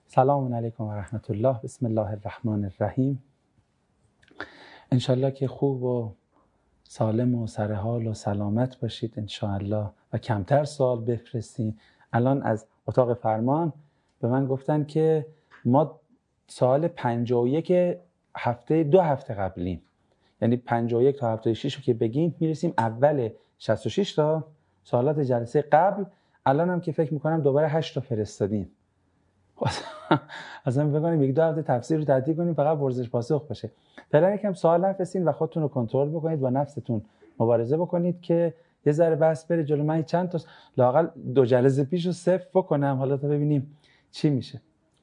سلام علیکم و رحمت الله. بسم الله الرحمن الرحیم. انشالله که خوب و سالم و سرحال و سلامت باشید انشالله و کمتر سوال بفرستین. الان از اتاق فرمان به من گفتن که ما سوال 51 هفته 2 هفته قبلیم، یعنی 51 تا هفته 6 رو که بگیم میرسیم اول 66 تا سوالات جلسه قبل. الان هم که فکر میکنم دوباره 8 تا فرستادیم. اصلا بگم یک دو هفته تفسیر رو تعطیل کنیم فقط ورزش پاسخ باشه. فعلا یکم سوال نفرستین و خودتون رو کنترل بکنید، با نفستون مبارزه بکنید که یه ذره بس بره جلو. من چند تا لااقل 2 جلسه پیش رو صفر بکنم، حالا تا ببینیم چی میشه.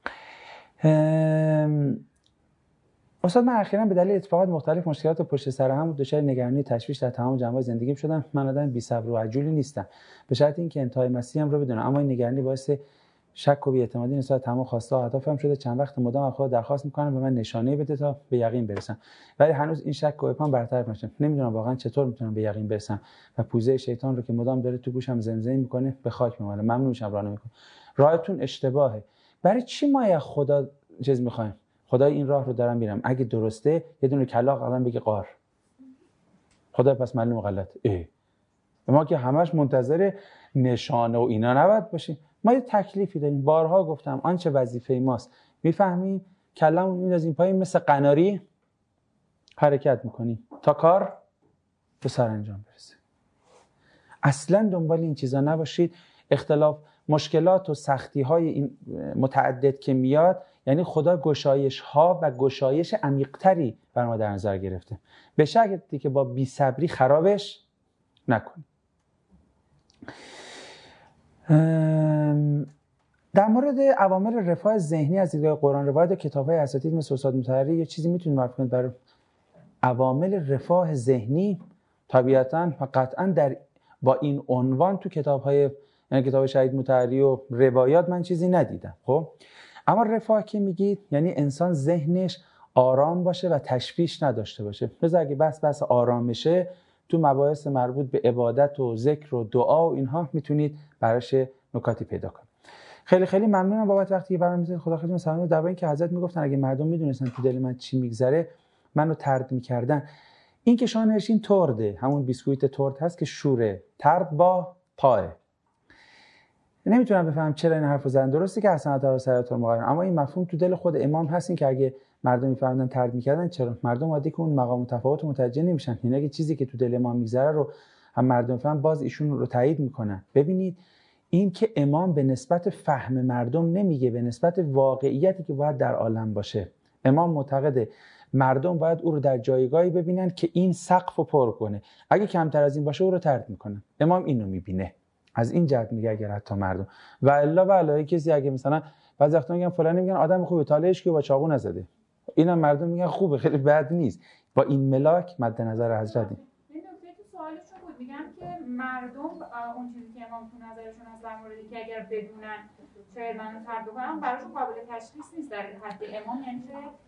استاد، من اخیراً به دلیل اتفاقات مختلف مشکلات پشت سر هم دچار نگرانی تشویش در تمام جنبه‌های زندگیم شدم. من آدم بی‌صبر و عجولی نیستم، به شرط اینکه انتهای مسیرم رو بدونم، اما این نگرانی باعث شک و بی‌اعتمادی نسبت تمام خواسته و اهدافم شده. چند وقت مدام از خدا درخواست میکنم به من نشانه بده تا به یقین برسم، ولی هنوز این شک و ابهام برطرف نشده. نمیدونم واقعا چطور میتونم به یقین برسم و پوزه شیطان رو که مدام داره تو گوشم زمزمه میکنه به خاک میمالم. ممنون میشم راه نمیکنم. راهتون اشتباهه. برای چی ما از خدا چیز میخوایم؟ خدای این راه رو دارم میرم، اگه درسته یه دونه کلاغ الان بگه قار، خدا پس معلومه غلطه. ما که همش منتظر نشانه و اینا نباید باشیم. ما یه تکلیفی داریم، بارها گفتم آنچه وظیفه ماست میفهمیم، کلمون میندازیم پایین، مثل قناری حرکت میکنیم تا کار به سرانجام برسه. اصلا دنبال این چیزا نباشید. اختلاف، مشکلات و سختی های این متعدد که میاد، یعنی خدا گشایش ها و گشایش عمیق‌تری بر ما در نظر گرفته. به شرطی که با بی‌صبری خرابش نکنیم. در مورد عوامل رفاه ذهنی از دیدگاه قرآن روایت و کتاب‌های اساتید مثل استاد مطهری یه چیزی میتونید معرفی کنید برای عوامل رفاه ذهنی؟ طبیعتاً و قطعاً با این عنوان تو کتاب‌های، یعنی کتاب شهید مطهری و روایات من چیزی ندیدم. خب اما رفاه که میگید یعنی انسان ذهنش آرام باشه و تشویش نداشته باشه. مثلا اگه بس آرامشه، تو مباحث مربوط به عبادت و ذکر و دعا و اینها میتونید براش نکاتی پیدا کنید. خیلی خیلی ممنونم بابت وقتی که برام میذارید. خدا خیلیتون سلامت. در اینکه حضرت میگفتن اگه مردم میدونستن تو دل من چی میگذره منو طرد میکردن. این که شما نوشین ترده، همون بیسکویت ترد هست که شوره، طرد با پای. نمیتونم بفهمم چرا این حرفو زدن. درسته که حسنات رو سیئات رو مقارن، اما این مفهوم تو دل خود امام هست، این که اگه مردم میفهمیدن طرد میکردن، چرا مردم عادی که اون مقام تفاوت متوجه نمیشن؟ یعنی اگه چیزی که تو دل امام میگذره رو هم مردم فهم، باز ایشون رو تایید میکنن. ببینید این که امام به نسبت فهم مردم نمیگه، به نسبت واقعیتی که باید در عالم باشه. امام معتقده مردم باید او رو در جایگاهی ببینن که این سقف رو پر کنه، اگه کمتر از این باشه او رو طرد میکنن. امام اینو میبینه، از این جهت میگه اگر حتی مردم و الا کسی اگه مثلا بعضی وقتا میگن فلانی میگن آدم خوبه، طالعش که با چاقو نزده، اینا مردم میگن خوبه، خیلی بد نیست. با این ملاک مد نظر حضرت این نکته تو سوالشون بود، میگن که مردم اون چیزی که امام تو نظرشون از در موردی که اگر بدونن شاید منو طرد کنن براشون قابل تشخیص نیست در حد امام. یعنی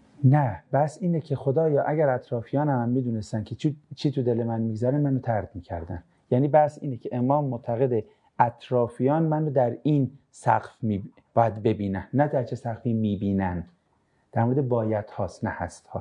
نه، بس اینه که خدایا اگر اطرافیانم هم میدونستن که چی تو دل من میگذره منو طرد میکردن. یعنی بس اینه که امام معتقد اطرافیان منو در این سقف باید ببینن، نه در چه سقفی میبینن. در مورد باید هاست نه هست ها.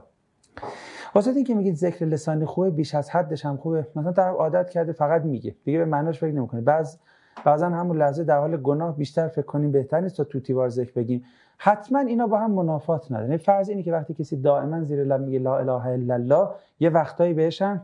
واسه این که میگید ذکر لسانی خوبه، بیش از حدش هم خوبه. مثلا طرف عادت کرده فقط میگه، دیگه به معناش فکر نمیکنه. بعضن همون لحظه در حال گناه بیشتر فکر کنیم بهتر نیست تا تو تیوار ذکر بگیم. حتما اینا با هم منافات نداره. یعنی فرض اینه که وقتی کسی دائما زیر لب میگه لا اله الا الله، یه وقتایی بهشن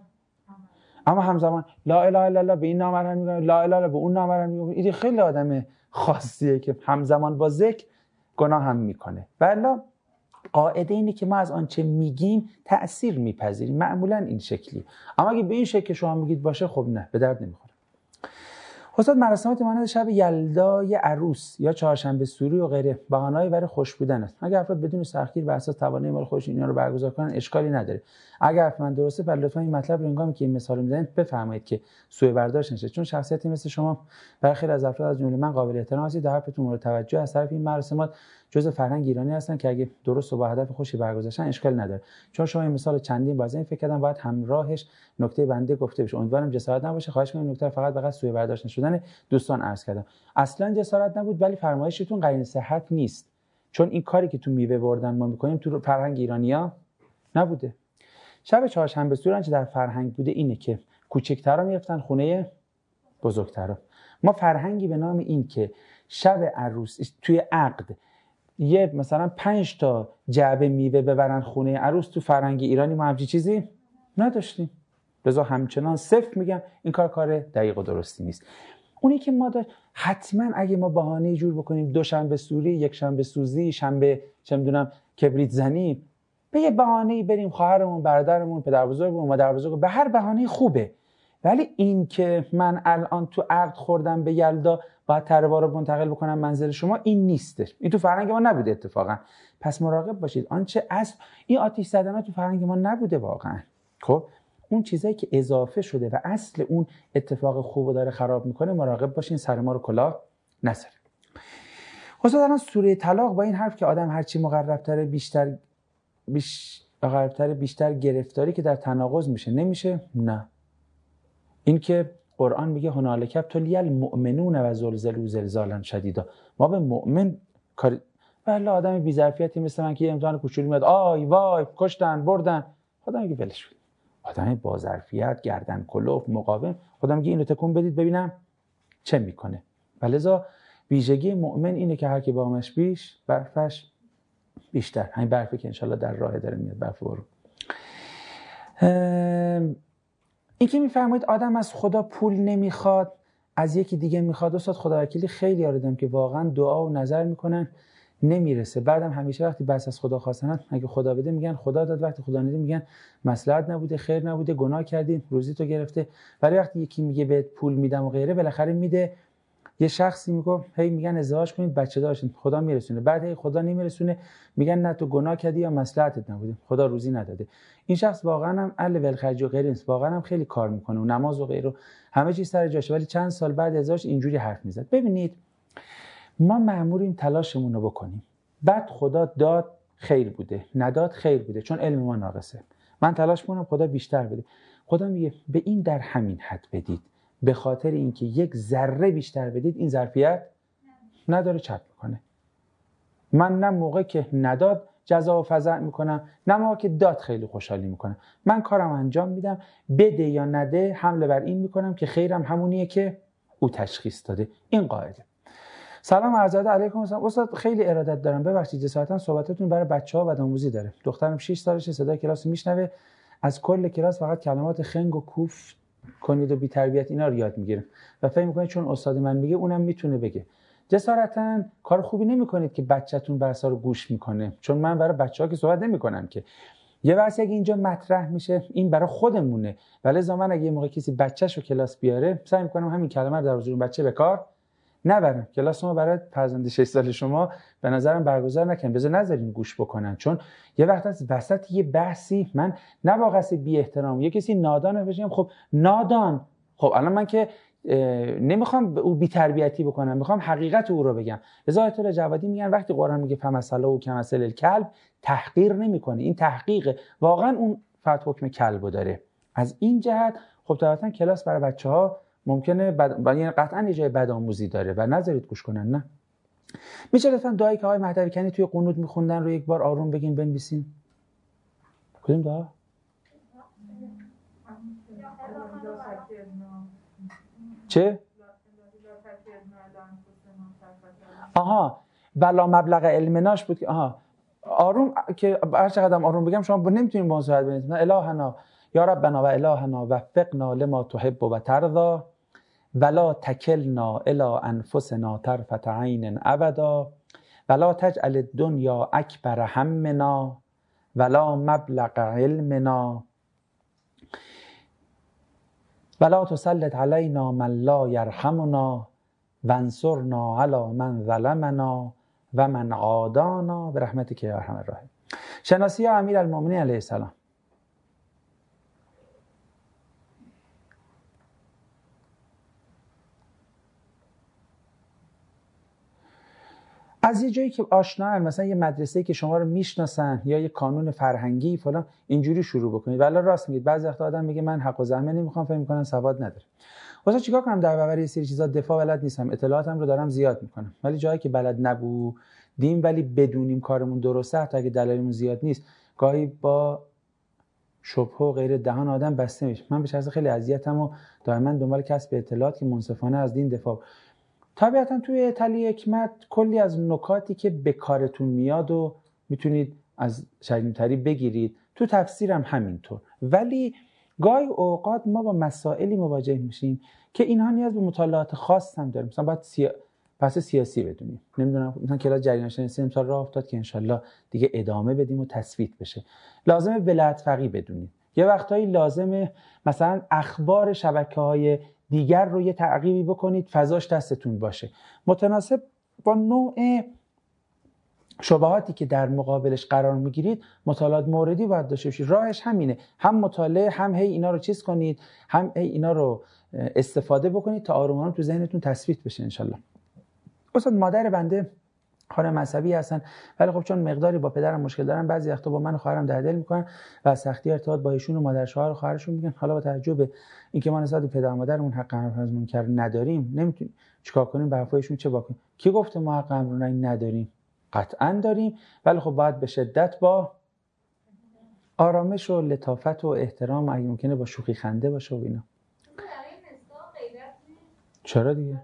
اما همزمان لا اله الا الله به این نامرد میگه، لا اله الا به اون نامرد میگه. این خیلی آدم خاصیه که همزمان با ذکر گناه هم میکنه. والا قاعده اینه که ما از آنچه میگیم تأثیر میپذیریم، معمولا این شکلی. اما اگه به این شکل که شما میگید باشه، خب نه، به درد نمیخوره. استاد، مراسمات مانند شب یلدای عروس یا چهارشنبه سوری و غیره بهانه‌ای برای خوش بودن است. اگر افراد بدون سختگیر بر اساس توانایی مال خودش اینا رو برگزار کنن اشکالی نداره. اگر حرف من درسته، پس لطفا این مطلب رو هنگامی که این مثال رو میزنید بفرمایید که سوء برداشت نشه، چون شخصیتی مثل شما برای خیلی از افراد از جمله من قابل احترام هستید. در حرفتون مورد توجه از طرف این مراسمات جزء فرهنگ ایرانی هستن که اگه درست و با هدف خوشی برگزار شن اشکالی نداره. چون شما این مثال چندین بار زدین، فکر کردم باید همراهش نکته بنده گفته بشه. امیدوارم جسارت نباشه. خواهش می‌کنم نکته فقط به قصد سوء برداشت نشدن دوستان عرض کردم. اصلا جسارت نبود، ولی فرمایشتون قرین صحت نیست. چون این کاری که تو میوه بردن ما میکنیم تو فرهنگ ایرانیا نبوده. شب چهارشنبه سور آنچه در فرهنگ بوده اینه که کوچکترا میرفتن خونه بزرگترا. ما فرهنگی به نام این که شب عروس توی عقد یه مثلا 5 تا جعبه میوه ببرن خونه عروس، تو فرهنگ ایرانی ما همچین چیزی نداشتیم. لذا همچنان صفر میگم این کار دقیق و درستی نیست. اونی که ما حتما اگه ما بهانه جور بکنیم دوشنبه سوری، یک شنبه سوزی، شنبه چه میدونم کبریت زنی، به یه بهانه‌ای بریم خواهرمون، برادرمون، پدربزرگمون، مادربزرگ، به هر بهانه‌ای خوبه. ولی این که من الان تو عقد خوردم به یلدا باید تربا رو منتقل بکنم منزل شما، این نیستش. این تو فرهنگ ما نبوده اتفاقا. پس مراقب باشید آنچه اصل این آتش زدن تو فرهنگ ما نبوده واقعا. خب اون چیزایی که اضافه شده و اصل اون اتفاق خوبو داره خراب میکنه، مراقب باشین سر ما رو کلاه نذاره. استاد الان سوره طلاق با این حرف که آدم هرچی مقربتره بیشتر گرفتاری که در تناقض میشه نمیشه. نه، این که قرآن میگه هنالک ابتلی المؤمنون و زلزلوا زلزالا شدیدا، ما به مؤمن کار بله آدم بی ظرفیتی مثل من که امتحان کوچولو میاد آی وای کشتن بردن، خدا میگه ولش کن. آدم با ظرفیت، گردن کلوف، مقاوم، خدا میگه اینو تکون بدید ببینم چه میکنه. ولذا ویژگی مؤمن اینه که هر کی بامش بیش برفش بیشتر. همین برفی که انشالله در راه داره میاد، برف برو. این که میفرمایید آدم از خدا پول نمیخواد، از یکی دیگه میخواد. استاد خداوکیلی خیلی آردم که واقعا دعا و نظر میکنن نمیرسه، بعدم همیشه وقتی بس از خدا خواستن اگه خدا بده میگن خدا داد، وقتی خدا نده میگن مصلحت نبوده، خیر نبوده، گناه کردین، روزی تو گرفته. ولی وقتی یکی میگه بهت پول میدم و غیره، بالاخره میده. یه شخصی میگه هی میگن ازدواج کنید بچه داشتین، خدا میرسونه، بعد هی خدا نمیرسونه، میگن نه تو گناه کردی یا مصلحتت نبوده، خدا روزی نداده. این شخص واقعا هم اهل ولخرجی و غیره نیست، واقعا هم خیلی کار میکنه و نماز و غیره همه چیز سر جاشه، ولی چند سال بعد ازدواج اینجوری حرف میزد. ببینید ما مأموریم تلاشمون رو بکنیم، بعد خدا داد خیر بوده، نداد خیر بوده، چون علم ما ناقصه. من تلاش کنم خدا بیشتر بده. خدا میگه به این در همین حد بدید، به خاطر اینکه یک ذره بیشتر بدید این ظرفیت نداره چپ میکنه. من نه موقع که نداد جزا و فزع میکنم، نه موقع که داد خیلی خوشحالی میکنم. من کارم انجام میدم، بده یا نده حمله بر این میکنم که خیرم همونیه که او تشخیص داده. این قاعده. سلام عرض علیکم. استاد خیلی ارادت دارم، ببخشید جسارتا صحبتتون برای بچه‌ها بدآموزی داره. دخترم 6 سالشه، صدای کلاس میشنوه، از کل کلاس فقط کلمات خنگ و کوف کنید و بی تربیت اینا رو یاد میگیره و فکر میکنه چون استاد من میگه اونم میتونه بگه. جسارتا کار خوبی نمیکنید که بچه‌تون بحثا رو گوش میکنه، چون من برای بچه‌ها که صحبت نمیکنم که. یه بحثی اگه اینجا مطرح میشه این برای خودمونه، ولی زمان اگه یه موقع کسی بچه‌شو کلاس بیاره سعی میکنم همین کلمه رو در حضور بچه به کار نبرم. کلاس ما برای فرزند 6 سال شما به نظرم برگزار نکنیم، بذار نذارین گوش بکنن، چون یه وقت از وسط یه بحثی من نه با قصد بی احترام یه کسی نادانه بشم، خب نادان، خب الان من که نمیخوام او بی تربیتی بکنم، میخوام حقیقت او رو بگم. لذا آیت الله جوادی میگن وقتی قرآن میگه فمثله و کمثل الکلب، تحقیر نمیکنه، این تحقیق واقعا اون فقط حکم کلبو داره. از این جهت خب طبعا کلاس برای بچه‌ها ممکنه یعنی قطعا یه جای بدآموزی داره و نذارید گوش کنن. نه میشه لطفا دعایی که آقای مهدوی کنی توی قنوت میخوندن رو یک بار آروم بگین بنویسین؟ کدوم دعا؟ چه؟ آها بلا مبلغ علمناش بود که آها آروم که هر چقدر آروم بگم شما نمیتونین با اون صحبت ببینید. الهنا یا ربنا و الهنا وفقنا لما تحب و ترضا ولا تکلنا الی انفسنا طرفة عین ابدا ولا تجعل الدنیا اکبر همنا ولا مبلغ علمنا ولا تسلط علینا من لا یرحمنا وانصرنا علی من ظلمنا و من عادانا برحمتک یا ارحم الراحمین. شناسی امیرالمؤمنین علیه السلام. از یه جایی که آشنا، مثلا یه مدرسه‌ای که شما رو میشناسن یا یه کانون فرهنگی فلان، اینجوری شروع بکنید. ولی راست میگید بعضی وقتا آدم میگه من حق و زحمت نمیخوام، فکر میکنن سواد نداره. واسه چیکار کنم در برابر یه سری چیزا؟ دفاع بلد نیستم، اطلاعاتم رو دارم زیاد میکنم، ولی جایی که بلد دیم ولی بدونیم کارمون درسته، حتی اگه دلایلمون زیاد نیست، گاهی با شبهه و غیره دهان آدم بسته میشه. من به شخص خیلی اذیتم و دائما دنبال کسب اطلاعات که منصفانه از دین دفاع. طبیعتا توی تلی حکمت کلی از نکاتی که به کارتون میاد و میتونید از شریعت‌تری بگیرید، تو تفسیرم همینطور. ولی گاهی اوقات ما با مسائلی مواجه میشیم که اینها نیاز به مطالعات خاص هم داره. مثلا باید بحث سیاسی بدونیم، نمیدونم مثلا کلاس جریان شناسی امسال راه افتاد که انشالله دیگه ادامه بدیم و تثبیت بشه. لازمه ولایت فقیه بدونید، یه وقتایی لازمه مثلا اخبار شبکه‌های دیگر رو یه تعقیبی بکنید، فضاش دستتون باشه، متناسب با نوع شبهاتی که در مقابلش قرار میگیرید مطالعات موردی باید داشته باشید. راهش همینه، هم مطالعه، هم هی اینا رو چیز کنید، هم هی اینا رو استفاده بکنید تا آروم آروم تو ذهنتون تثبیت بشه انشالله. استاد مادر بنده خانم مذهبی هستن، ولی خب چون مقداری با پدرم مشکل دارن، بعضی وقتا با من و خواهرم دل میکنن و از سختی ارتباط با ایشون و مادر شوهر و خواهرشون میگن. حالا با توجه به اینکه ما نسبت به پدر و مادرمون حق امر از منکر نداریم، نمیتونیم چیکار کنیم؟ به حرفایشون چه واکنیم؟ کی گفته ما حق امر نداریم؟ قطعا داریم، ولی خب باید به شدت با آرامش و لطافت و احترام، اگه ممکنه با شوخی خنده باشه و اینا. چرا دیگه؟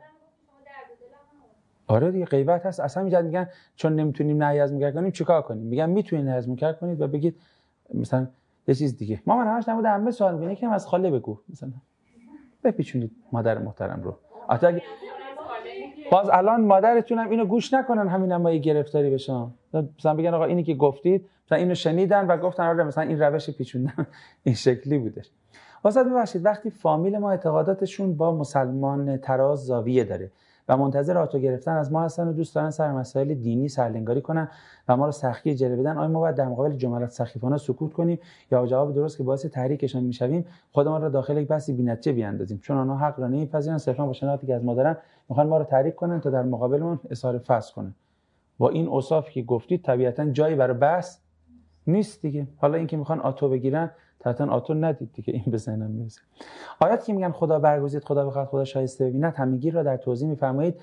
آره دیگه غیبت هست. اصلا میگن چون نمیتونیم نهی از منکر کنیم چیکار کنیم؟ میگن میتونید نهی از منکر کنید و بگید مثلا یه چیز دیگه. ما من همش نمود عمه سوال می‌کنه که از خاله بگو، مثلا بپیچونید مادر محترم رو. اگه باز الان مادرتون هم اینو گوش نکنن، همین هم گرفتاری بشن، مثلا بگن آقا اینی که گفتید، مثلا اینو شنیدن و گفتن آره مثلا این روش پیچوندن این شکلی بودش. واسه ببخشید وقتی فامیل ما اعتقاداتشون با مسلمان تراز زاویه داره و منتظر آتو گرفتن از ما هستن و دوست دارن سر مسائل دینی سرلنگاری کنن و ما رو سخی جلوه بدن، آیا ما باید در مقابل جملات سخیفانه سکوت کنیم یا جواب درست که باعث تحریکشان میشویم خودمان را داخل یک بحثی بی‌نتیجه بیاندازیم؟ چون آنها حق را نمیپذیرن، صرفا با شناختی که از ما دارن میخوان ما رو تحریک کنن تا در مقابلمون اظهار فصل کنن. با این اوصافی که گفتید طبیعتا جایی برای بحث نیست دیگه. حالا اینکه میخوان آتو بگیرن، طبعا آتو ندید دیگه، این به ذهنم میرسه. آیات که میگن خدا برگزید، خدا بخواد، خدا شایسته ببیند، همگی را در توضیح میفرمایید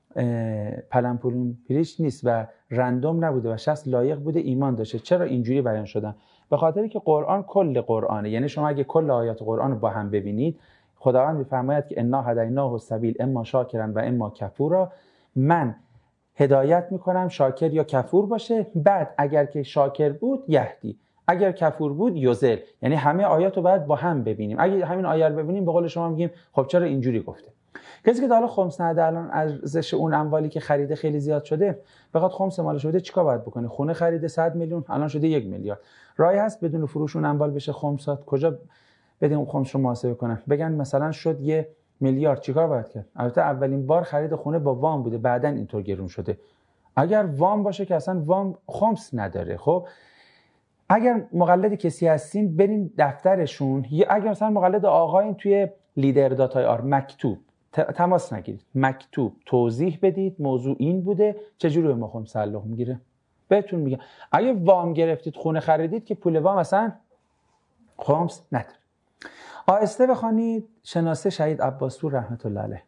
پلن پولون پیریش نیست و رندوم نبوده و شخص لایق بوده ایمان داشته. چرا اینجوری بیان شدن؟ به خاطری که قرآن کل قرآنه. یعنی شما اگه کل آیات قرآن رو با هم ببینید، خداوند میفرماید که انا هدیناه السبیل اما شاکرا و اما کفورا، من هدایت میکنم شاکر یا کفور باشه، بعد اگر که شاکر بود یهدی، اگر کفور بود یضل. یعنی همه آیات رو باید با هم ببینیم. اگه همین آیه رو ببینیم به قول شما میگیم خب چرا اینجوری گفته؟ کسی که حالا خمس نده الان ارزش اون اموالی که خریده خیلی زیاد شده، بخواد خمس مالش بده چیکار باید بکنه؟ خونه خریده 100 میلیون الان شده 1 میلیارد. راهی هست بدون فروش اون اموال بشه خمسات؟ کجا بدیم اون خمس رو محاسبه کنن؟ بگن مثلا شد 1 میلیارد، چیکار باید کرد؟ البته اولین بار خرید خونه با وام بوده، بعدن اینطور گرون شده. اگر وام باشه که اصلا وام خمس نداره. خب اگر مقلد کسی هستین برین دفترشون، یا اگر مثلا مقلد آقایین توی لیدر داتای آر مکتوب تماس نگیرید، مکتوب توضیح بدید موضوع این بوده، چجوری به ما خمس تعلق میگیره بهتون میگم. اگه وام گرفتید خونه خریدید که پول وام اصلا خمس نداره. آهسته بخوانید شناسه شهید عباسپور رحمت الله علیه.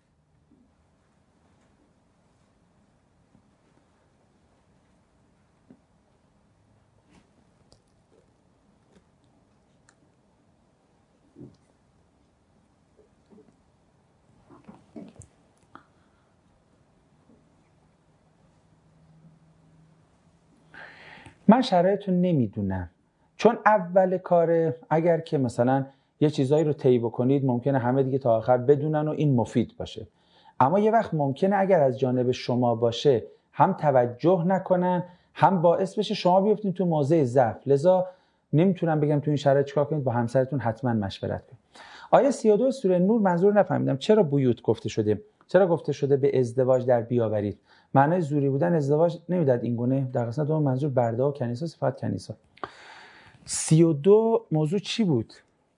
من شرایطو نمیدونم، چون اول کاره اگر که مثلا یه چیزایی رو طی بکنید ممکنه همه دیگه تا آخر بدونن و این مفید باشه، اما یه وقت ممکنه اگر از جانب شما باشه هم توجه نکنن، هم باعث بشه شما بیفتین تو موضع ضعف. لذا نمیتونم بگم تو این شرایط چیکار کنید، با همسرتون حتما مشورت کنید. آیه 32 سوره نور منظور نفهمیدم چرا بیوت گفته شده؟ چرا گفته شده به ازدواج در بیاورید؟ معنای زوری بودن ازدواج نمیداد این گونه. در قسمت دوم منظور برده و کنیسا، صفات کنیسا. 32 موضوع چی بود؟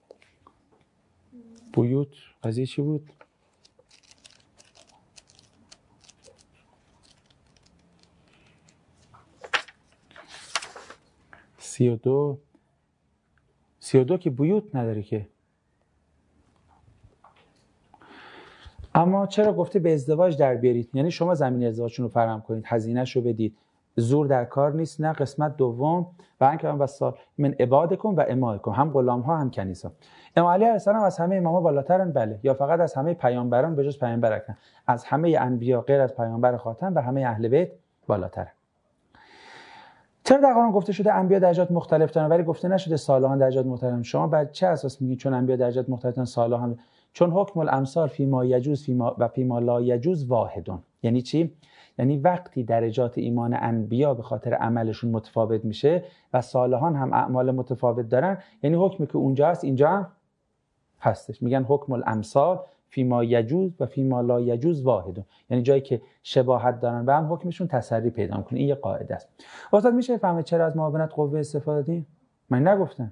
بیوت قضیه چی بود؟ سی و دو که بیوت نداره که. اما چرا گفته به ازدواج در بیارید؟ یعنی شما زمین ازدواجتون رو فراهم کنید، هزینه‌ش رو بدید، زور در کار نیست. نه. قسمت دوم و انکه من بس من عبادکم و امائکم، هم غلام ها هم کنیسا. امام علی علیه السلام از همه اماما بالاترن؟ بله. یا فقط از همه پیامبران به جز پیامبر اکرم؟ از همه انبیا غیر از پیامبر خاتم و همه اهل بیت بالاترن. چرا در قرآن گفته شده انبیا درجات مختلف دارن ولی گفته نشده صالحان درجات مختلف؟ شما بر چه اساس میگید چون انبیا درجات مختلفن صالحان؟ چون حکم الامثال فی ما یجوز فی ما لا یجوز واحدون. یعنی چی؟ یعنی وقتی درجات ایمان انبیا به خاطر عملشون متفاوت میشه و صالحان هم اعمال متفاوت دارن، یعنی حکمی که اونجا هست اینجا هم هستش. میگن حکم الامثال فی ما یجوز و فی ما لا یجوز واحدون، یعنی جایی که شباهت دارن و هم حکمشون تسری پیدا میکنه. این یه قاعده است. استاد میشه فهمید چرا از معاونت قوه استفاده دادیم؟ من نگفتم.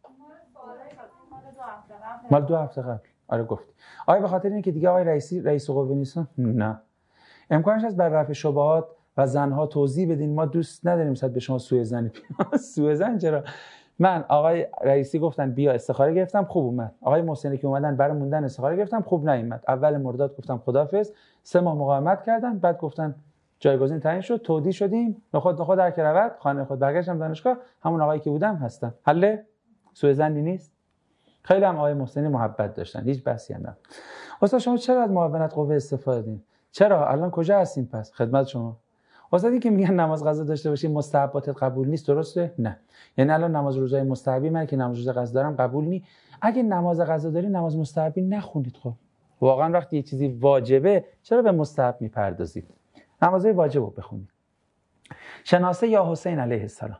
مال 2 هفته قبل. آره گفتی. آیا به خاطر اینه که دیگه آقای رئیس قوه نیستن؟ نه. امکانش هست بر رفع شبهات و زنها توضیح بدین. ما دوست نداریم صد به شما سوء زنی. سوء زن چرا؟ من آقای رئیسی گفتن بیا استخاره گرفتم، خوب اومد. آقای محسنی که اومدن برای موندن استخاره گرفتم، خوب نیومد. اول مرداد گفتم خدافظ، 3 ماه مقاومت کردن، بعد گفتن جایگزین تعیین شد، تودی شدیم، نخود در که رود، خانه خود برگشتم دانشگاه، همون آقایی که بودم هستم. حل سوء زنی نیست. خیلی هم آقای محسنی محبت داشتن، هیچ بحثی هم نه. استاد شما چرا از معاونت قوه استفاده دادین؟ چرا؟ الان کجا هستیم پس؟ خدمت شما. استادی که میگن نماز قضا داشته باشی مستحباتت قبول نیست، درسته؟ نه. یعنی الان نماز روزای مستحبی من که نماز روز قضا دارم قبول نی. اگه نماز قضا داری نماز مستحبی نخونید. خب واقعا وقتی یه چیزی واجبه چرا به مستحب میپردازید؟ نمازهای واجب رو بخونید. شناسه یا حسین علیه السلام.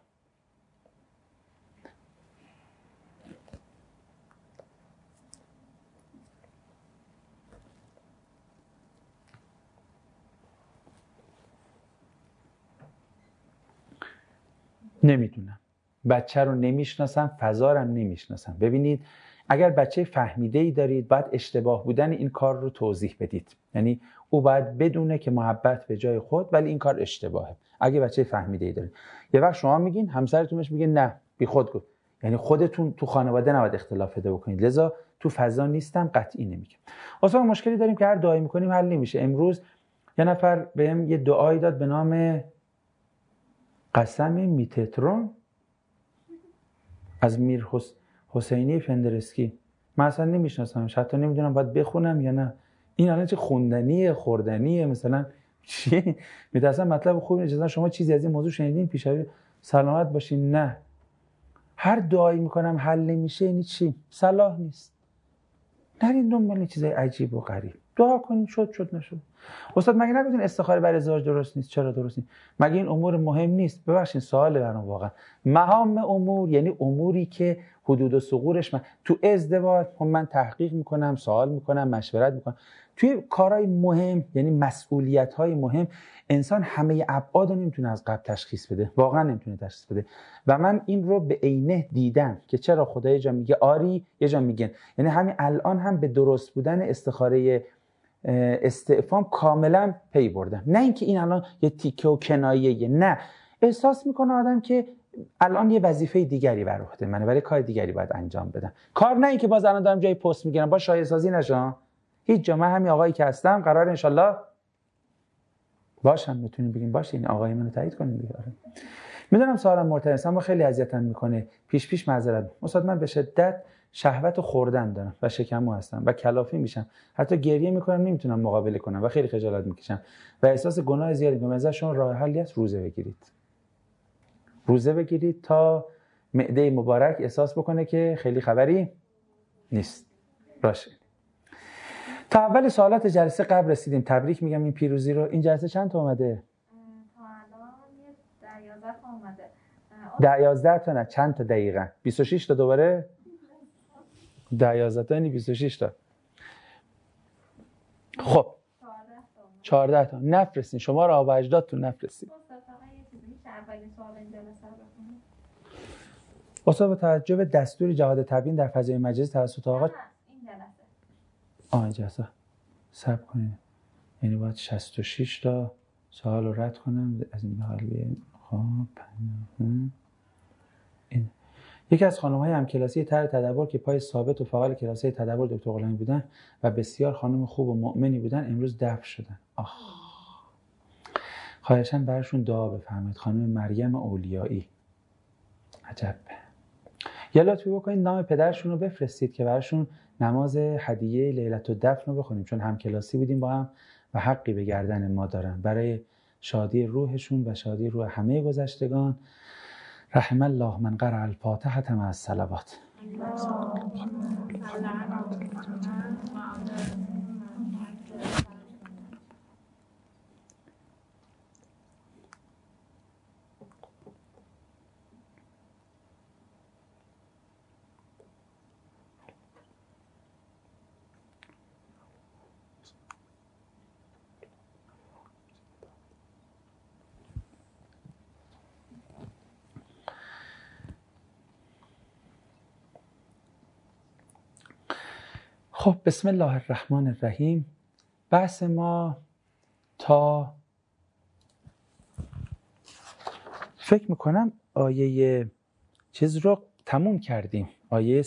نمیدونم، بچه رو نمیشناسم، فضا رو نمیشناسم. ببینید اگر بچه فهمیده‌ای دارید باید اشتباه بودن این کار رو توضیح بدید. یعنی او باید بدونه که محبت به جای خود ولی این کار اشتباهه. اگه بچه فهمیده‌ای دارید یه وقت شما میگین همسرتونش میگه نه بی خود گفت، یعنی خودتون تو خانواده نباید اختلاف پیدا بکنید، لذا تو فضا نیستم قطعی نمیگم. اصلا مشکلی داریم که هر دعایی میکنیم حل نمیشه. امروز یه نفر بهم یه دعایی داد به نام قسم میتترون از میر حسینی فندرسکی. من اصلا نمیشناسمش، حتی نمیدونم باید بخونم یا نه. این الان چه خوندنیه خوردنیه مثلا چی؟ میترسم مطلب خوبی نیست. شما چیزی از این موضوع شنیدین پیشاوی سلامت باشین؟ نه. هر دعایی میکنم حل نمیشه یعنی چی؟ صلاح نیست. نرین دنبال چیزای عجیب و غریب. دعا کنین شد نشد. استاد مگه نگفتین استخاره برای ازدواج درست نیست؟ چرا درست نیست؟ مگه این امور مهم نیست؟ ببخشید سواله برام واقعا. مهام امور یعنی اموری که حدود و ثغورش تو ازدواج من تحقیق میکنم، سوال میکنم، مشورت میکنم. توی کارهای مهم یعنی مسئولیت‌های مهم انسان همه ابعاد رو نمیتونه از قبل تشخیص بده، واقعا نمیتونه تشخیص بده. و من این رو به عینه دیدم که چرا خدا یه جا میگه آری یه جا میگه. یعنی همین الان هم به درست بودن استخاره استعفام کاملا پی بردم. نه اینکه این الان یه تیکه و کنایه، نه، احساس میکنه آدم که الان یه وظیفه دیگری بر عهده منه، برای کار دیگری باید انجام بدم. کار نه اینکه باز الان دارم جای پست میگیرم با شایعه سازی نشم. هیچ جا من همین آقایی که هستم قرار انشالله باشم، میتونیم بگیم باشه این آقای منو تایید کنیم دیگه. میدونم سوالم مرتبط اما خیلی اذیتم میکنه. پیش معذرت. استاد من به شدت شهوت خوردن دارم و شکمو هستم و کلافی میشم، حتی گریه میکنم نمیتونم مقابله کنم و خیلی خجالت میکشم و احساس گناه زیادی میکنم. از شما راه حلی هست؟ روزه بگیرید تا معده مبارک احساس بکنه که خیلی خبری نیست. باشه. تا اول سوالات جلسه قبل رسیدیم. تبریک میگم این پیروزی رو. این جلسه چند تا اومده؟ تا الان 11 تا اومده. 11 تا نه، چند تا دقیقاً؟ 26 تا دوباره؟ 11 تا یعنی 26 تا. خب 14 تا نفرستین، شما را آب اجدادتون نفرستین. استاد با توجه به دستور جهاد تبیین در فضای مجازی توسط آقا این جلسه صبر کنید، یعنی باید 66 تا سوال رو رد کنم از این حال بیایم. خب این یکی از خانم‌های همکلاسی طرح تدبر که پای ثابت و فعال کلاسی تدبر دکتر غلامی بودن و بسیار خانم خوب و مؤمنی بودن، امروز دفن شدن. خواهشاً براشون دعا بفرمایید. خانم مریم اولیایی. عجب. یا لطفی بکنید نام پدرشون رو بفرستید که براشون نماز هدیه لیلة الدفن رو بخونیم، چون همکلاسی بودیم با هم و حقی به گردن ما دارن. برای شادی روحشون و شادی روح همه گذشتگان، رحم الله من قرأ الفاتحة مع الصلوات. خب بسم الله الرحمن الرحیم. بحث ما تا فکر میکنم آیه چیز رو تموم کردیم، آیه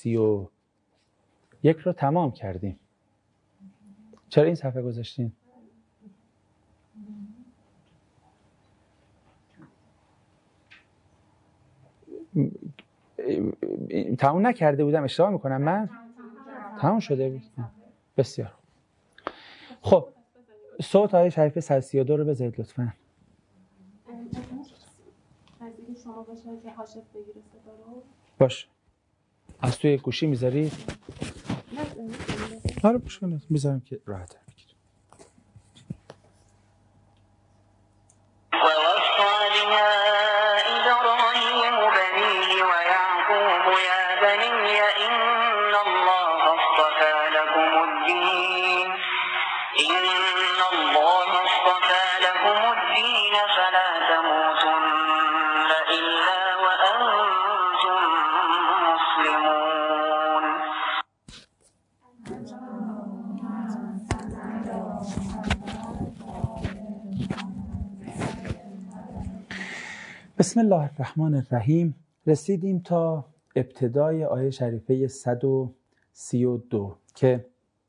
131 رو تمام کردیم. چرا این صفحه گذاشتین؟ تموم نکرده بودم، اشتباه میکنم من؟ تموم شده بود. بسیار خب. صوت آیه شریف 132 رو بذارید لطفاً. شما باشه که حاشف بگیره صدا رو. باشه. از توی گوشی میذارید؟ آره مشکل نیست، میذارم که راحت بگیرید. بسم الله الرحمن الرحیم. رسیدیم تا ابتدای آیه شریفه 132 که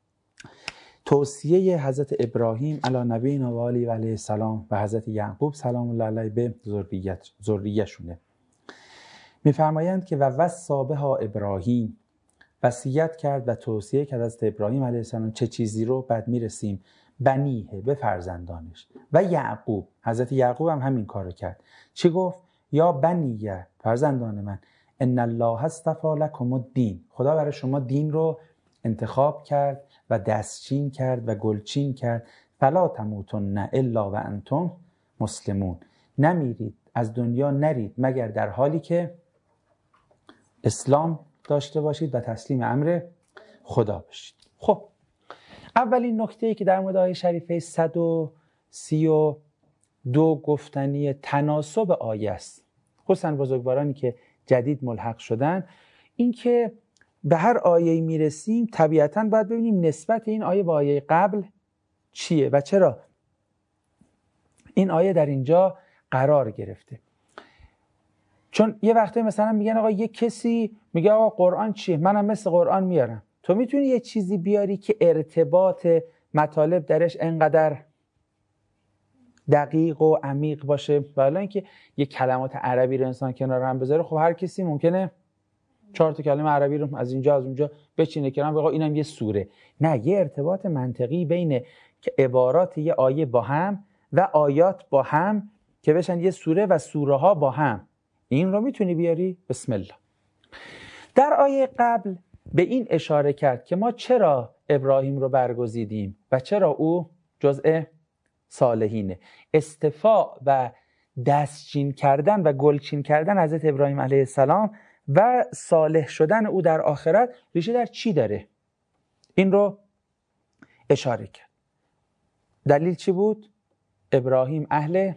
توصیه حضرت ابراهیم علی نبینا و آله و علیه السلام و حضرت یعقوب سلام الله علیه به ذریه‌شونه. می‌فرمایند که و وصی بها ابراهیم، وصیت کرد و توصیه کرد حضرت ابراهیم علیه السلام چه چیزی رو. بعد میرسیم بنیه، به فرزندانش، و یعقوب، حضرت یعقوب هم همین کارو کرد. چی گفت؟ یا بنیه، فرزندان من، ان الله اصطفی لکم الدین، خدا برای شما دین رو انتخاب کرد و دستچین کرد و گلچین کرد. فلا تموتن الا و انتم مسلمون، نمیرید، از دنیا نرید مگر در حالی که اسلام داشته باشید و تسلیم امر خدا باشید. خب اولین نکته‌ای که در مورد آیه شریفه 132 گفتنی تناسب آیه است، خصوصا بزرگوارانی که جدید ملحق شدن، این که به هر آیه‌ای میرسیم طبیعتاً باید ببینیم نسبت این آیه با آیه قبل چیه و چرا این آیه در اینجا قرار گرفته. چون یه وقته مثلا میگن آقا یه کسی میگه آقا قرآن چیه، منم مثل قرآن میارم. تو میتونی یه چیزی بیاری که ارتباط مطالب درش انقدر دقیق و عمیق باشه، ولی اینکه یه کلمات عربی رو انسان کنار هم بذاره، خب هر کسی ممکنه 4 تا کلمه عربی رو از اینجا از اونجا بچینه کنار، بگه اینم یه سوره. نه، یه ارتباط منطقی بین عبارات یه آیه با هم و آیات با هم که بشن یه سوره و سوره ها با هم، این رو میتونی بیاری. بسم الله. در آیه قبل به این اشاره کرد که ما چرا ابراهیم رو برگزیدیم و چرا او جزء صالحینه. استفاء و دستچین کردن و گلچین کردن حضرت ابراهیم علیه السلام و صالح شدن او در آخرت ریشه در چی داره؟ این رو اشاره کرد. دلیل چی بود؟ ابراهیم اهل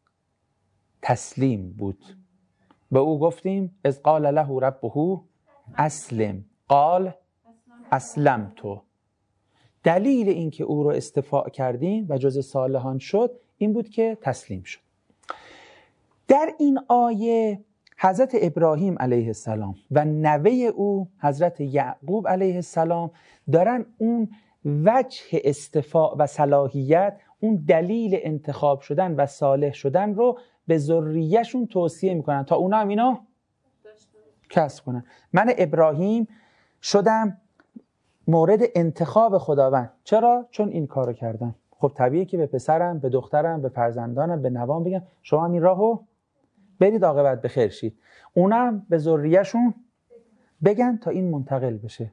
تسلیم بود. به او گفتیم اذ قال له ربه اسلم قال اسلمت. دلیل این که او رو استفاء کردیم و جز صالحان شد این بود که تسلیم شد. در این آیه حضرت ابراهیم علیه السلام و نوه او حضرت یعقوب علیه السلام دارن اون وجه استفاء و صلاحیت، اون دلیل انتخاب شدن و صالح شدن رو به ذریه‌شون توصیه میکنن تا اونا هم اینا کسب کنن. من ابراهیم شدم مورد انتخاب خداوند. چرا؟ چون این کارو کردم. خب طبیعیه که به پسرم، به دخترم، به فرزندانم، به نوام بگم شما هم این راهو برید عاقبت به خیر شید. اونم به ذریه‌شون بگن تا این منتقل بشه.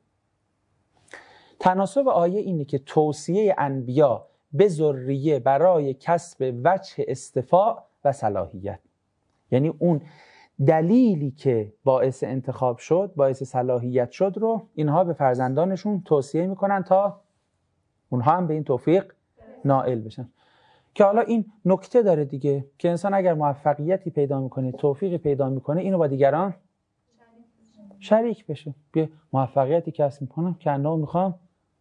تناسب آیه اینه که توصیه انبیا به ذریه برای کسب وجه استفاء و صلاحیت، یعنی اون دلیلی که باعث انتخاب شد، باعث صلاحیت شد رو اینها به فرزندانشون توصیه میکنن تا اونها هم به این توفیق نائل بشن. که حالا این نکته داره دیگه که انسان اگر موفقیتی پیدا میکنه، توفیقی پیدا میکنه، اینو با دیگران شریک بشه. بیا موفقیتی کسب میکنم که انو میخوام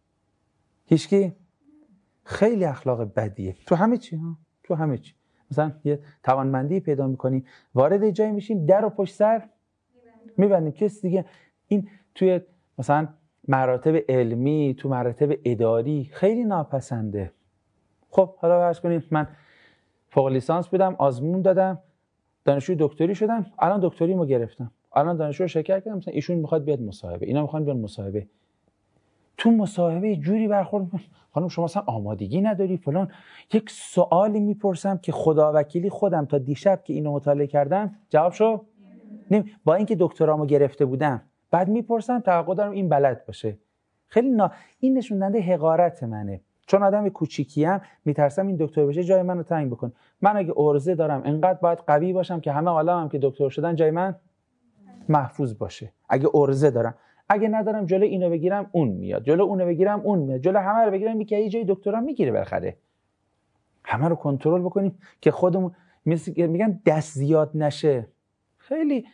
هیچکی. خیلی اخلاق بدیه تو همه چی ها، تو همه چی. مثلا یه توانمندی پیدا میکنیم، وارد جایی میشیم، در و پشت سر میبندیم کسی دیگه. این توی مثلا مراتب علمی، تو مراتب اداری خیلی ناپسنده. خب حالا فرض کنید من فوق لیسانس بودم، آزمون دادم، دانشجوی دکتری شدم، الان دکتریمو گرفتم، الان دانشجو رو شرکت کردم، مثلا ایشون میخواد بیاد مصاحبه، اینا میخوان بیان مصاحبه. تو مصاحبه جوری برخورد میکنن خانم شما اصلا آمادگی نداری فلان. یک سوالی میپرسم که خداوکیلی خودم تا دیشب که اینو مطالعه کردم جوابشو با اینکه دکترامو گرفته بودم، بعد میپرسم توقع دارم این بلد باشه. خیلی این نشون دهنده حقارت منه، چون آدم کوچیکیم میترسم این دکتر بشه جای منو تنگ بکنه. من اگه عرضه دارم انقدر باید قوی باشم که همه عالمم که دکتر شدن جای من محفوظ باشه. اگه عرضه دارم، اگه ندارم جلو اینو بگیرم اون میاد، جلو اونو بگیرم اون میاد، جلو همه رو بگیرم یه جای دکترا میگیره بالاخره. همه رو کنترل بکنیم که خودمون میگن دست زیاد نشه. خیلی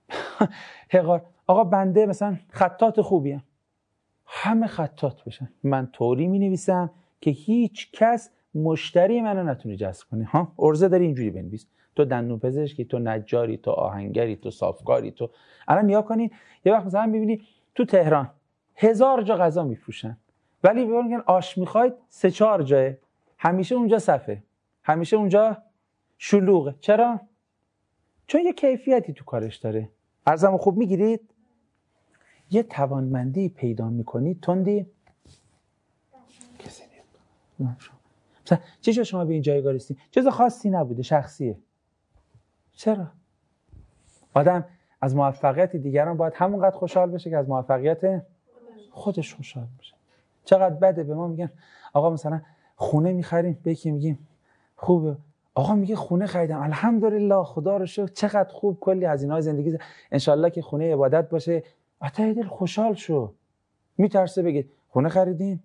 حقار. آقا بنده مثلا خطاط خوبیم، همه خطاط بشن، من طوری مینویسم که هیچ کس مشتری منو نتونه جذب کنه. ها عرضه داری اینجوری بنویس، تو دندون پزشکی، تو نجاری، تو آهنگری، تو صافکاری، تو الان نیا کنین یه وقت مثلا میبینی تو تهران 1000 جا غذا میفروشن، ولی بهمون میگن آش میخواید 3-4 جاه، همیشه اونجا صفه، همیشه اونجا شلوغه. چرا؟ چون یه کیفیتی تو کارش داره. ارزمو خوب میگیرید؟ یه توانمندی پیدا میکنید تندی کسی نمیدونه. مثلا چه شد شما به این جایگاه رسیدین؟ چیز خاصی نبوده، شخصیه. چرا؟ آدم از موفقیت دیگران باید همونقدر خوشحال بشه که از موفقیت خودش خوشحال بشه. چقدر بده به ما میگن آقا مثلا خونه میخریم، به یکی میگیم خوبه، آقا میگه خونه خریدم الحمدلله خدا رو شکر، چقدر خوب، کلی هزینه‌های زندگی انشالله که خونه عبادت باشه. ته دل خوشحال شو. میترسه بگه خونه خریدین؟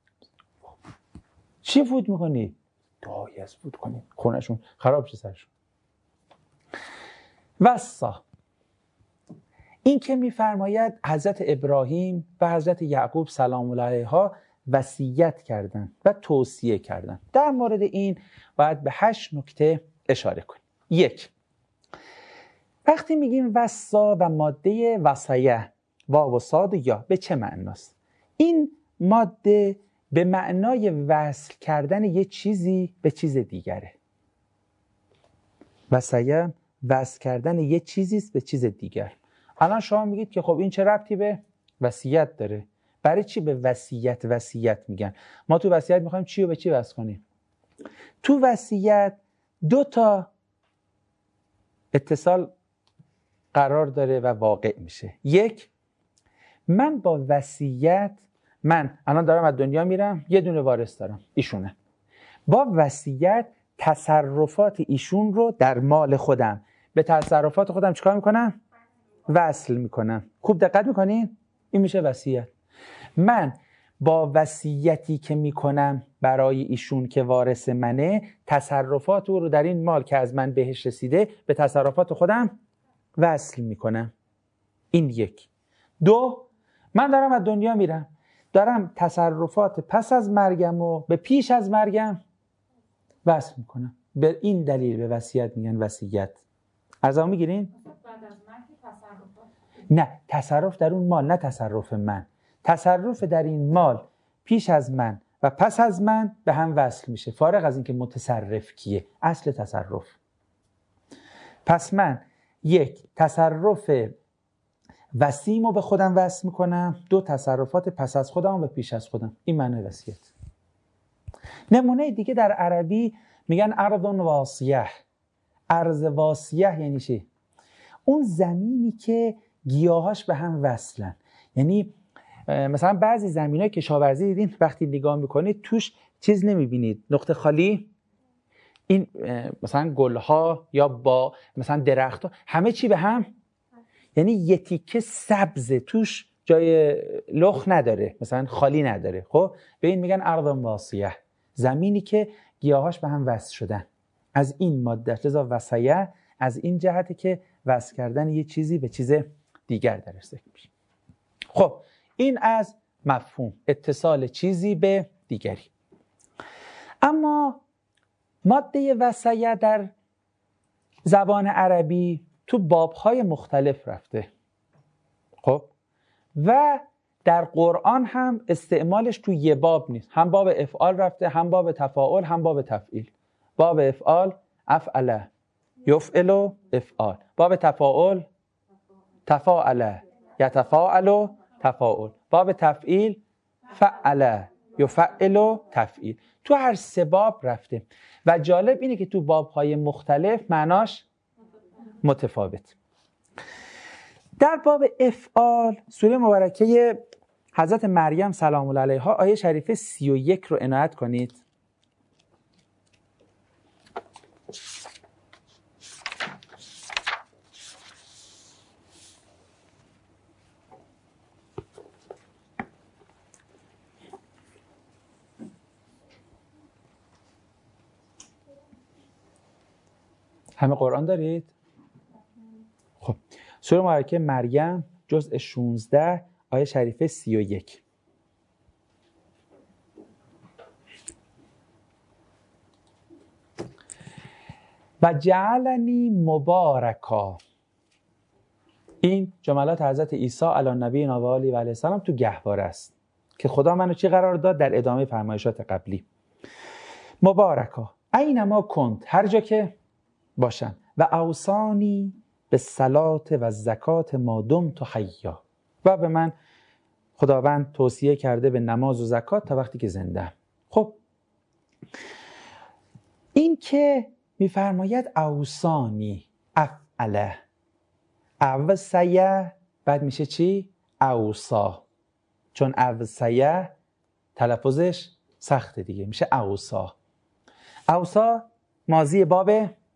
چی فوت میکنی؟ دعایی از فوت کنی خونهشون خراب شه سرشون. وصا، این که میفرماید حضرت ابراهیم و حضرت یعقوب سلام الله علیها وصیت کردن و توصیه کردن. در مورد این باید به 8 نکته اشاره کنیم. 1. وقتی میگیم وصا و ماده وصایه واو و صاد یا به چه معناست؟ این ماده به معنای وصل کردن یه چیزی به چیز دیگره. وصایه وصل کردن یه چیزیست به چیز دیگر. الان شما میگید که خب این چه ربطی به وصیت داره؟ برای چی به وصیت میگن؟ ما تو وصیت میخوایم چی رو به چی وصل کنیم؟ تو وصیت 2 تا اتصال قرار داره و واقع میشه. 1، من با وصیت، من الان دارم از دنیا میرم، یه دونه وارث دارم، ایشونه. با وصیت تصرفات ایشون رو در مال خودم به تصرفات خودم چیکار میکنم؟ وصل میکنم. خوب دقت میکنین؟ این میشه وصیت. من با وصیتی که میکنم برای ایشون که وارث منه، تصرفات او رو در این مال که از من بهش رسیده به تصرفات خودم وصل میکنم. این 1. 2، من دارم از دنیا میرم، دارم تصرفات پس از مرگم و به پیش از مرگم وصل میکنم. به این دلیل به وصیت میگن وصیت. ارزمو میگیرین؟ نه، تصرف در اون مال، نه تصرف من. تصرف در این مال پیش از من و پس از من به هم وصل میشه، فارغ از اینکه متصرف کیه. اصل تصرف. پس من یک، تصرف وسیمو به خودم وصل میکنم. دو، تصرفات پس از خودم و پیش از خودم. این معنی وصیت. نمونه دیگه در عربی میگن ارض واسیه. ارض واسیه یعنی چی؟ اون زمینی که گیاهاش به هم وصلن. یعنی مثلا بعضی زمینای کشاورزی دیدین وقتی نگاه میکنید توش چیز نمیبینید، نقطه خالی. این مثلا گلها یا با مثلا درختها همه چی به هم، یعنی یه تیکه سبز توش جای لخ نداره، مثلا خالی نداره. خب به این میگن ارض واسیه، زمینی که گیاهاش به هم وصل شدن. از این ماده لذا وصیه از این جهته که وصل کردن یه چیزی به چیز دیگر در ارتباط میشه. خب این از مفهوم اتصال چیزی به دیگری. اما ماده وصیه در زبان عربی تو بابهای مختلف رفته. خب و در قرآن هم استعمالش تو یه باب نیست، هم باب افعال رفته، هم باب تفاعل، هم باب تفعیل. باب افعال افعل یفعل افعال، باب تفاعل تفاعل یتفاعل تفاعل، باب تفعیل فعل یفعل تفعیل. تو هر سه باب رفته و جالب اینه که تو بابهای مختلف معناش متفاوت. در باب افعال سوره مبارکه حضرت مریم سلام الله علیها آیه شریفه 31 رو عنایت کنید. همه قرآن دارید؟ خب سوره مبارکه مریم جزء 16 آیه شریفه 31. و جعلنی مبارکا. این جملات حضرت عیسی علی نبی و علیه السلام تو گهواره است که خدا منو چی قرار داد در ادامه فرمایشات قبلی. مبارکا اینما کنت، هر جا که باشن. و اوصانی به صلات و زکات ما دمت حیا، و به من خداوند توصیه کرده به نماز و زکات تا وقتی که زنده. خب این که میفرماید اوصانی افعله اوصیه، بعد میشه چی؟ اوصا، چون اوصیه تلفظش سخته دیگه، میشه اوصا. اوصا ماضی باب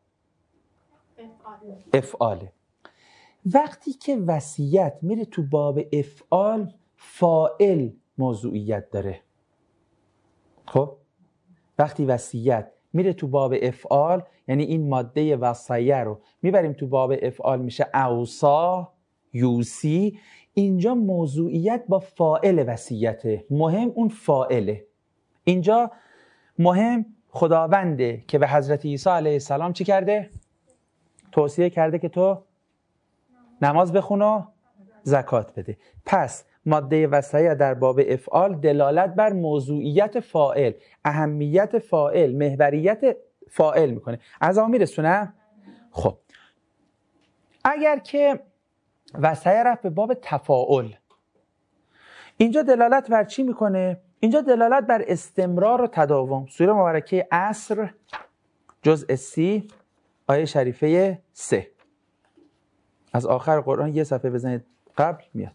افعاله. وقتی که وصیت میره تو باب افعال فاعل موضوعیت داره. خب وقتی وصیت میره تو باب افعال، یعنی این ماده وصیه رو میبریم تو باب افعال میشه اوصا یوسی. اینجا موضوعیت با فاعل وصیته، مهم اون فاعله. اینجا مهم خداونده که به حضرت عیسی علیه السلام چی کرده؟ توصیه کرده که تو نماز بخون و زکات بده. پس ماده وصیه در باب افعال دلالت بر موضوعیت فاعل، اهمیت فاعل، محوریت فاعل میکنه. از آن میرسونه. خب اگر که وصیه رفت به باب تفاعل، اینجا دلالت بر چی میکنه؟ اینجا دلالت بر استمرار و تداوم. سوره مبارکه عصر جزء 30 آیه شریفه 3. از آخر قرآن یه صفحه بزنید قبل میاد.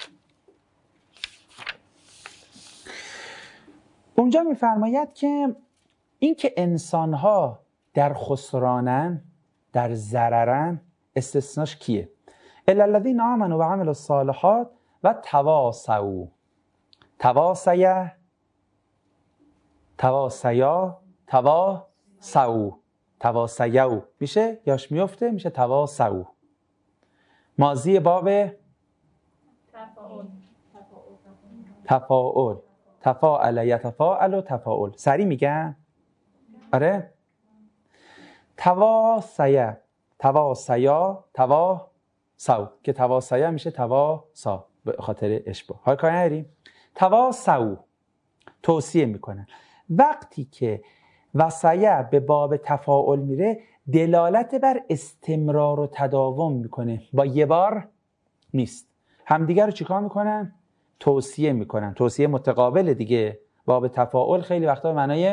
اونجا میفرماید که این که انسانها در خسرانن، در ضررن، استثناش کیه؟ الا الذین آمنوا و عملوا الصالحات و تواصوا. تواصیا تواصیا تواصوا تواصیو میشه، یاش میفته میشه تواصوا. ماضی باب تفاعل تفاعل یتفاعل تفاعل. سری میگم؟ آره. تواصیا تواصیا سو که تواسایه میشه تواسا به خاطر اشباه. حالا کاری نداریم. تواسو توصیه میکنن. وقتی که وصیه به باب تفاعل میره دلالت بر استمرار و تداوم میکنه، با یه بار نیست. همدیگر رو چیکار میکنن؟ توصیه میکنن. توصیه متقابل دیگه. باب تفاعل خیلی وقتا به معنای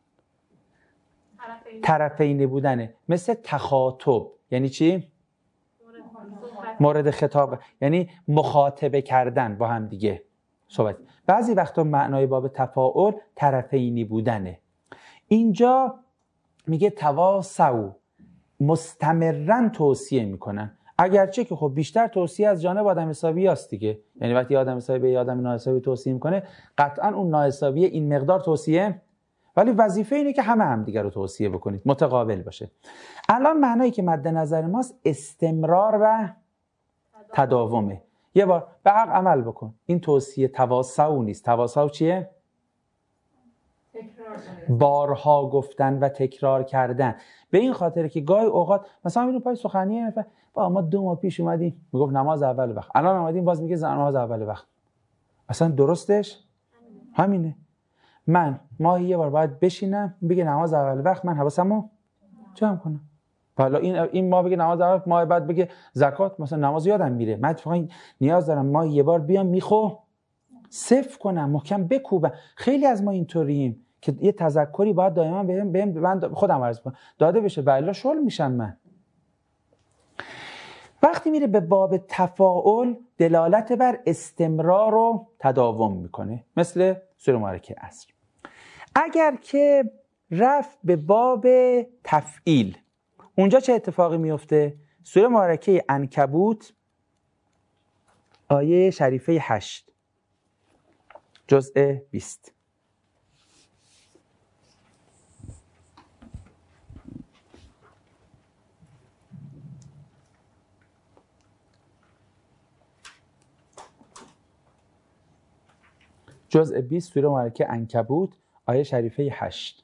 طرفینی بودنه. مثل تخاطب یعنی چی؟ مورد خطاب، یعنی مخاطبه کردن با هم دیگه صحبت. بعضی وقتا معنای باب تفاعل طرفینی بودنه. اینجا میگه تواسو، مستمرن توصیه میکنن. اگرچه که خب بیشتر توصیه از جانب آدم حسابی هست دیگه. یعنی وقتی آدم حسابی به آدم ناحسابی توصیه میکنه قطعا اون ناحسابی این مقدار توصیه، ولی وظیفه اینه که همه دیگر رو توصیه بکنید، متقابل باشه. الان معنایی که مد نظر ماست استمرار و تداومه. یه بار به حق عمل بکن. این توصیه تواسو نیست. تواسو چیه؟ بارها گفتن و تکرار کردن. به این خاطره که گاهی اوقات مثلا میریم پای سخنی نفر با ما 2 ماه پیش اومدیم میگفت نماز اول وقت، الان اومدیم باز میگه نماز اول وقت. اصلا درستش همینه. من ماهی یه بار باید بشینم بگه نماز اول وقت، من حواسمو جمع کنم. حالا این ماه بگه نماز اول، ماه بعد بگه زکات، مثلا نماز یادم میره. من اتفاقا نیاز دارم ماهی یه بار بیام میخو صفر کنم، محکم بکوبم. خیلی از ما اینطوریم که یه تذکری باید دائما بهم خودم عرض کنم داده بشه، والا شل میشم من. وقتی میره به باب تفاعل دلالت بر استمرار و تداوم میکنه، مثل سوره مبارکه عصر. اگر که رفت به باب تفعیل، اونجا چه اتفاقی میفته؟ سوره مبارکه عنکبوت آیه شریفه 8 جزء 20. جزء 20 سوره مبارکه عنکبوت آیه شریفه 8.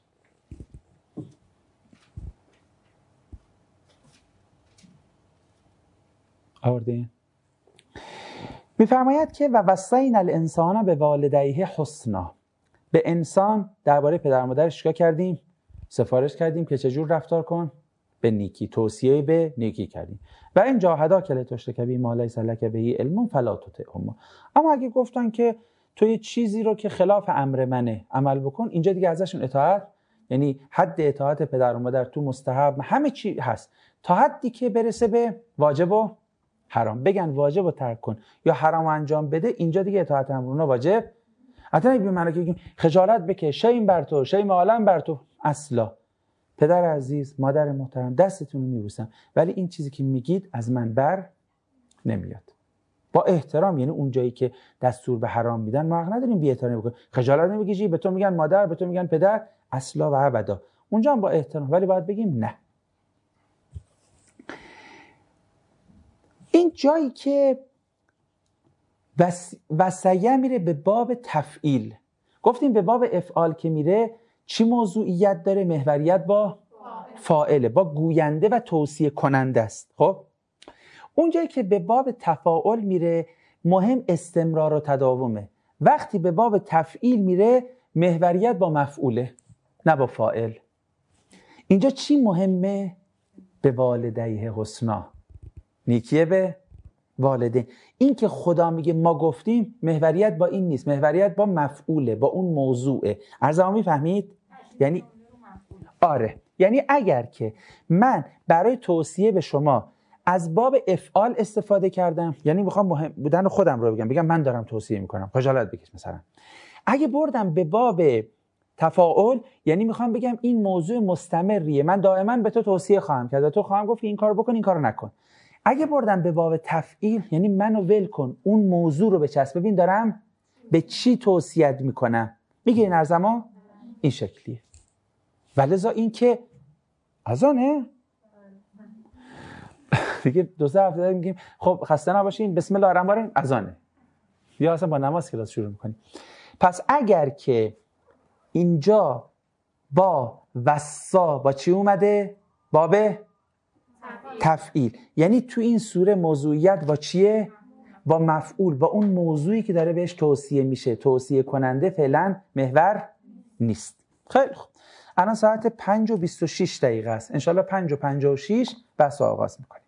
آوردین؟ میفرماید که و وصینا الانسان به والدیه حسنا، به انسان درباره پدر و مادرش چیکار کردیم؟ سفارش کردیم که چجور رفتار کن؟ به نیکی، توصیه به نیکی کردیم. و این جاهداک لتشرک بی ما لیس لک به علم فلا تطعهما. اما اگه گفتن که تو یه چیزی رو که خلاف امر منه عمل بکن، اینجا دیگه ازشون اطاعت، یعنی حد اطاعت پدر و مادر تو مستحب همه چی هست تا حدی که برسه به واجب و حرام. بگن واجب رو ترک کن یا حرام انجام بده، اینجا دیگه اطاعت امر اونا واجب. حتی به معنی که بگیم خجالت بکش، شیم بر تو، شیم عالم بر تو، اصلا. پدر عزیز، مادر محترم، دستتون رو میبوسم، ولی این چیزی که میگید از من بر نمیاد. با احترام، یعنی اون جایی که دستور به حرام میدن ما حق نداریم بی احترامی بکنیم. خجالت نمیکشی؟ به تو میگن مادر، به تو میگن پدر، اصلا و ابدا. اونجا هم با احترام، ولی باید بگیم نه. این جایی که وصیه میره به باب تفعیل، گفتیم به باب افعال که میره چی موضوعیت داره؟ محوریت با فاعله، با گوینده و توصیه کننده است. خب اون جایی که به باب تفاعل میره مهم استمرار و تداومه. وقتی به باب تفعیل میره محوریت با مفعوله نه با فاعل. اینجا چی مهمه؟ به والدیه حسنا، نیکیه به والدین. این که خدا میگه ما گفتیم، محوریت با این نیست، محوریت با مفعوله، با اون موضوعه. عرضمو میفهمید؟ یعنی آره، یعنی اگر که من برای توصیه به شما از باب افعال استفاده کردم، یعنی میخوام مهم بودن خودم رو بگم من دارم توصیه میکنم، خجالت بکش مثلا. اگه بردم به باب تفاعل، یعنی میخوام بگم این موضوع مستمریه، من دائما به تو توصیه خواهم کرد و تو خواهم گفت این کارو بکن این کارو نکن. اگه بردم به باب تفعیل، یعنی منو ول کن، اون موضوع رو بچسب، ببین دارم به چی توصیت میکنم. میگیرین ارزما؟ این شکلیه. ولذا این که اذانه دیگه 2-3 هفته میگیم خب خسته نباشین بسم الله الرحمن الرحیم اذانه، یا اصلا با نماز کلاس شروع میکنیم. پس اگر که اینجا با وصا با چی اومده؟ باب تفعیل. یعنی تو این سوره موضوعیت با چیه؟ با مفعول، با اون موضوعی که داره بهش توصیه میشه. توصیه کننده فعلا محور نیست. خیلی خوب. الان ساعت 5:26 است. انشالله 5:56 بحث آغاز میکنیم.